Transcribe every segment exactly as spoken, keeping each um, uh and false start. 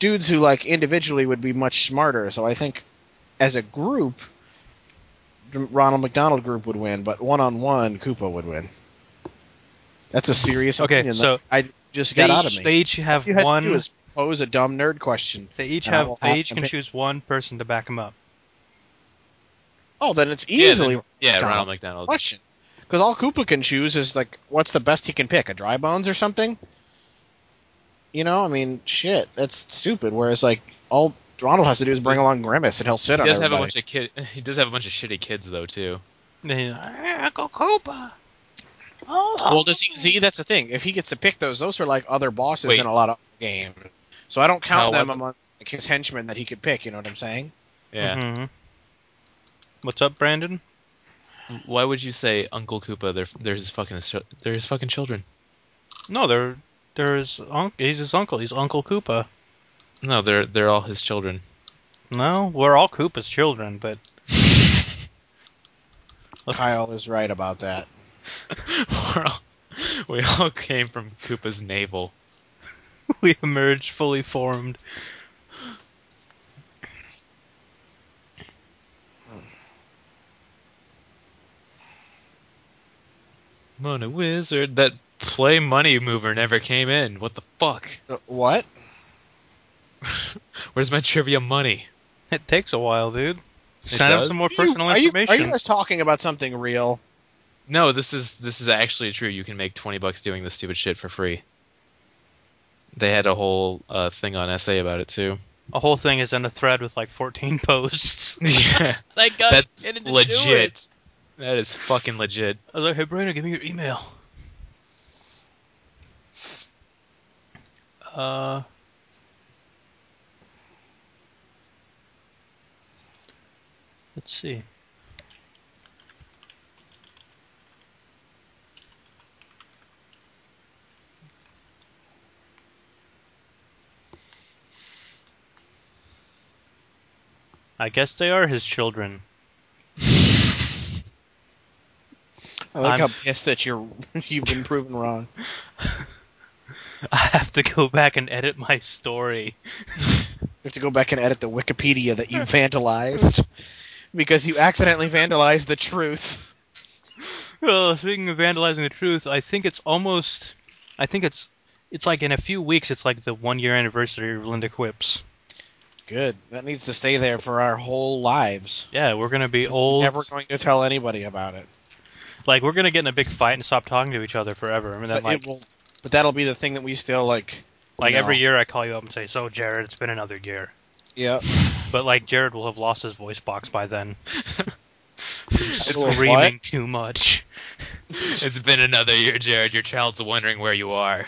dudes who like individually would be much smarter. So I think as a group, Ronald McDonald Group would win, but one on one, Koopa would win. That's a serious Okay, opinion. so I just got they out of each, me. they each have All you had one. to do is pose a dumb nerd question. They each and I have. will They have each an can opinion. choose one person to back them up. Oh, then it's Yeah, easily then- yeah, McDonald. Ronald McDonald. Question. Because all Koopa can choose is like, what's the best he can pick? A dry bones or something? You know, I mean, shit, that's stupid. Whereas like all Ronald has to do is bring He's- along Grimace, and he'll sit He on does have a everybody. bunch of kid. He does have a bunch of shitty kids though too. Then he's like, "Eh, Uncle Koopa. Oh, Well, does he see? That's the thing. If he gets to pick those, those are like other bosses Wait. in a lot of games. So I don't count How them about- among like, his henchmen that he could pick. You know what I'm saying? Yeah. Mhm. What's up, Brandon? Why would you say Uncle Koopa? They're they're his fucking they're his fucking children. No, they're they're his uncle. He's his uncle. He's Uncle Koopa. No, they're they're all his children. No, we're all Koopa's children, but Kyle is right about that. We're all, we all came from Koopa's navel. we emerged fully formed. Mona Wizard, that play money mover never came in. What the fuck? Uh, what? Where's my trivia money? It takes a while, dude. It Send him does? some more Are you- personal are you, information. Are you guys talking about something real? No, this is this is actually true. You can make twenty bucks doing this stupid shit for free. They had a whole uh, thing on S A about it too. A whole thing is in a thread with like fourteen posts. Yeah, I got that's get him to do legit. it. That is fucking legit. I was like, hey, Brandon, give me your email. Uh. Let's see. I guess they are his children. I like I'm- how pissed that you're you've been proven wrong. I have to go back and edit my story. You have to go back and edit the Wikipedia that you vandalized because you accidentally vandalized the truth. Well, speaking of vandalizing the truth, I think it's almost. I think it's. It's like in a few weeks. It's like the one year anniversary of Linda Quips. Good. That needs to stay there for our whole lives. Yeah, we're gonna be old. Never going to tell anybody about it. Like we're gonna get in a big fight and stop talking to each other forever. And then But like, it will. But that'll be the thing that we still like. like you every know. year I call you up and say, "So Jared, it's been another year." Yeah. But like Jared will have lost his voice box by then. It's Screaming too much. It's been another year, Jared. Your child's wondering where you are.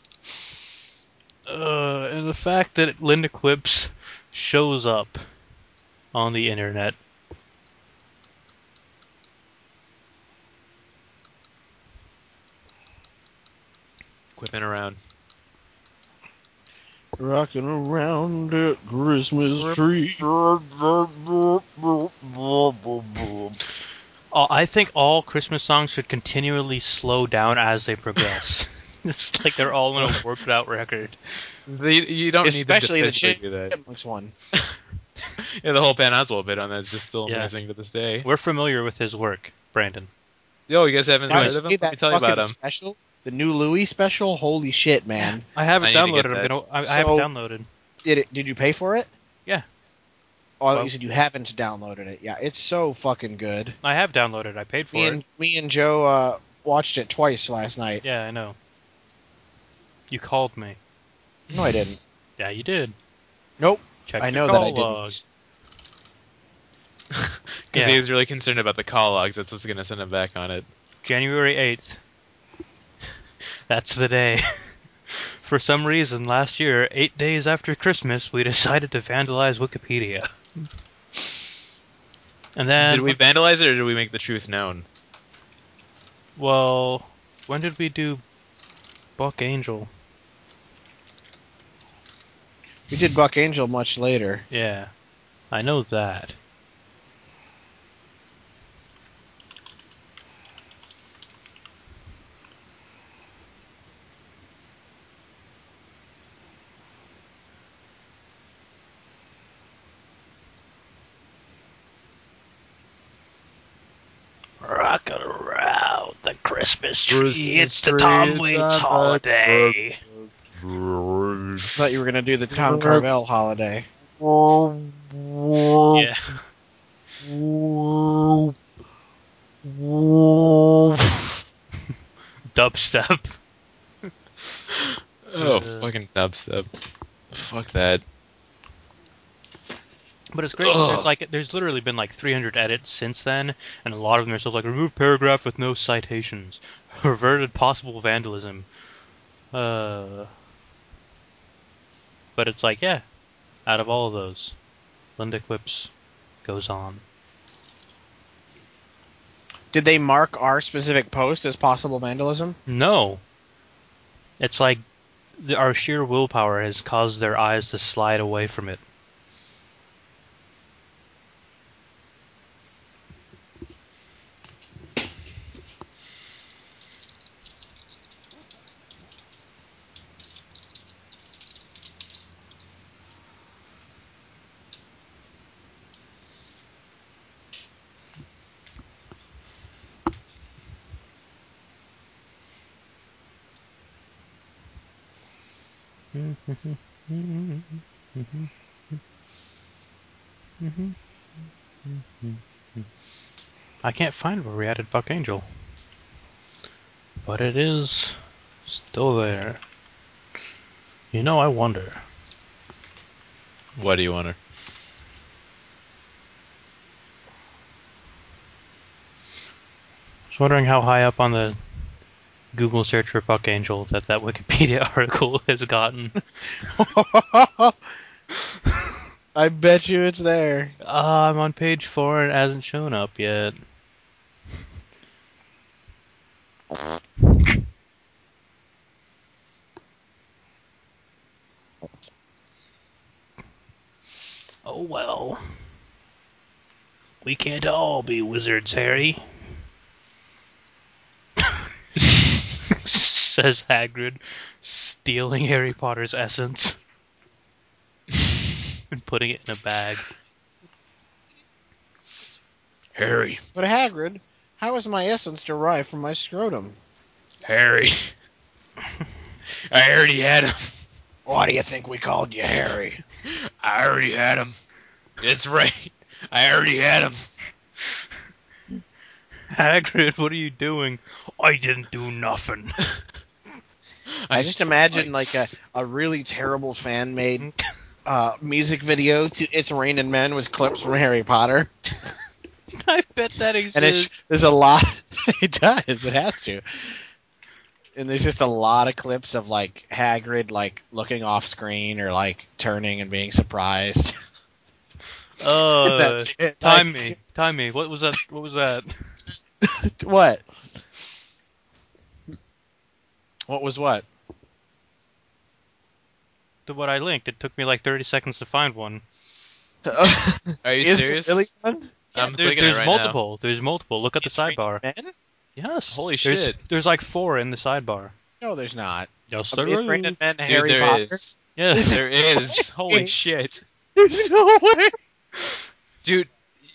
Uh, and the fact that Linda Quips shows up on the internet. Quipping around. Rocking around the Christmas tree. Oh, I think all Christmas songs should continually slow down as they progress. It's like they're all in a worked out record. They, you don't Especially need the to physically do that. Chipmunks one. Yeah, the whole Pan Oswalt bit on that is just still Yeah. amazing to this day. We're familiar with his work, Brandon. Yo, you guys haven't Now, heard of him? see Let me that tell you about fucking him. special, the new Louis special. Holy shit, man! I have I it need to downloaded. get I'm that. gonna. I, I So- have it downloaded. Did it? Did you pay for it? Yeah. Oh, I thought Well- you said you haven't downloaded it. Yeah, it's so fucking good. I have downloaded. I paid for Me it. and me and Joe uh, watched it twice last night. Yeah, I know. You called me. No, I didn't. Yeah, you did. Nope. Check I the know call that I log. didn't. Because Yeah. he was really concerned about the call logs. That's what's going to send him back on it. January eighth. That's the day. For some reason, last year, eight days after Christmas, we decided to vandalize Wikipedia. And then, Did we vandalize it or did we make the truth known? well, when did we do Buck Angel? We did Buck Angel much later. Yeah, I know that. rocking around the Christmas tree. Christmas It's the tree, Tom it's Waits on the holiday. I thought you were gonna do the Tom Carvel holiday. Yeah. Dubstep. Oh, Uh, fucking dubstep. Fuck that. But it's great 'cause there's Ugh. like there's literally been like three hundred edits since then, and a lot of them are stuff like remove paragraph with no citations, reverted possible vandalism. Uh, but it's like yeah, out of all of those, Linda Quips goes on. Did they mark our specific post as possible vandalism? No, it's like the, our sheer willpower has caused their eyes to slide away from it. I can't find where we added Buck Angel, but it is still there. You know, I wonder. What do you want her? I was wondering how high up on the Google search for Buck Angel that that Wikipedia article has gotten. I bet you it's there. Uh, I'm on page four and it hasn't shown up yet. Oh well. We can't all be wizards, Harry. Says Hagrid, stealing Harry Potter's essence and putting it in a bag. Harry. But Hagrid, how is my essence derived from my scrotum? Harry. I already had him. Why do you think we called you Harry? I already had him. It's right. I already had him. Hagrid, what are you doing? I didn't do nothing. I just imagine like a, a really terrible fan made uh, music video to "It's Raining Men" with clips from Harry Potter. I bet that exists. And it's, there's a lot. It does. It has to. And there's just a lot of clips of like Hagrid like looking off screen or like turning and being surprised. Uh, That's it. time Like, me, time me. What was that? What was that? what? What was what? To what I linked. It took me like thirty seconds to find one. Are you Is serious? there really one? Yeah, I'm there's clicking there's it right multiple. There's multiple. Look at the It's Raining sidebar. Men? Yes. Holy there's, shit. There's like four in the sidebar. No, there's not. Yes, Um, there It's Raining is. Men, now. Dude, Harry there Potter. is. Yes. There is. Holy shit. There's no way. Dude,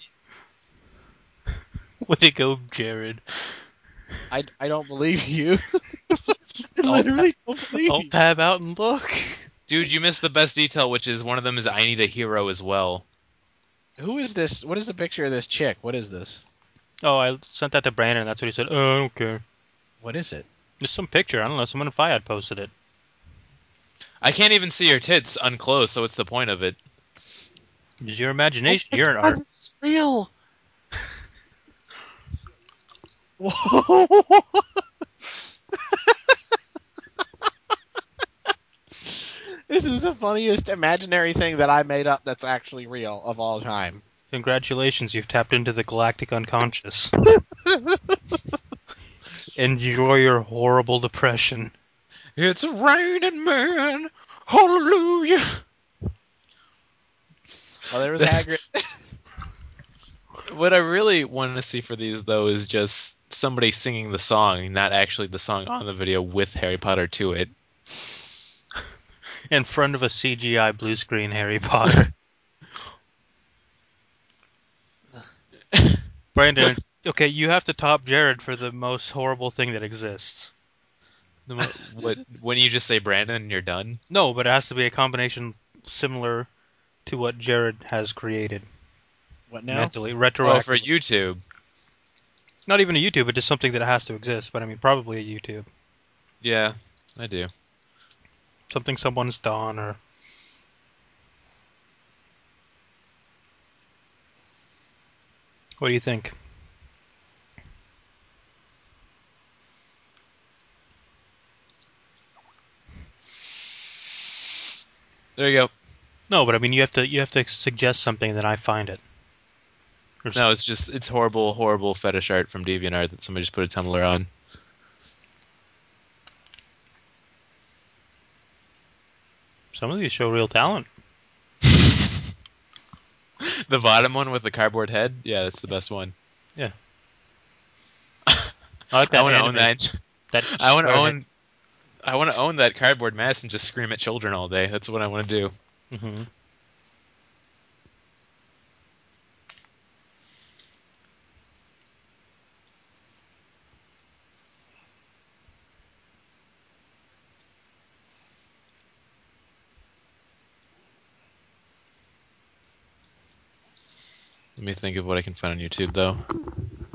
Way to go, Jared. I, I don't believe you. I literally don't believe I'll you. tab out and look. dude, you missed the best detail, which is one of them is I need a hero as well. Who is this? What is the picture of this chick? What is this? Oh, I sent that to Brandon. That's what he said. Oh, I don't care. What is it? Just some picture. I don't know. Someone in Fiat posted it. I can't even see her tits unclose, so what's the point of it? Use your imagination. Oh my You're an God, art. it's real. Whoa. This is the funniest imaginary thing that I made up that's actually real of all time. Congratulations, you've tapped into the galactic unconscious. Enjoy your horrible depression. It's raining man. Hallelujah. Well, there was Hagrid. What I really want to see for these, though, is just somebody singing the song, not actually the song on the video with Harry Potter to it. In front of a C G I blue screen Harry Potter. Brandon, it's, Okay, you have to top Jared for the most horrible thing that exists. The mo- What? When you just say Brandon and you're done? no, but it has to be a combination similar to what Jared has created What now? mentally, Oh, retroactively. for YouTube. Not even a YouTube, but just something that has to exist. But I mean, probably a YouTube. Yeah, I do. Something someone's done, or what do you think? There you go. No, but I mean, you have to you have to suggest something, then I find it. Or s- No, it's just it's horrible, horrible fetish art from DeviantArt that somebody just put a tumbler on. Some of these show real talent. The bottom one with the cardboard head, yeah, that's the best one. Yeah. I like I that want to own animated. that. That I want to square head. own. I want to own that cardboard mess and just scream at children all day. That's what I want to do. Hmm. Let me think of what I can find on YouTube though.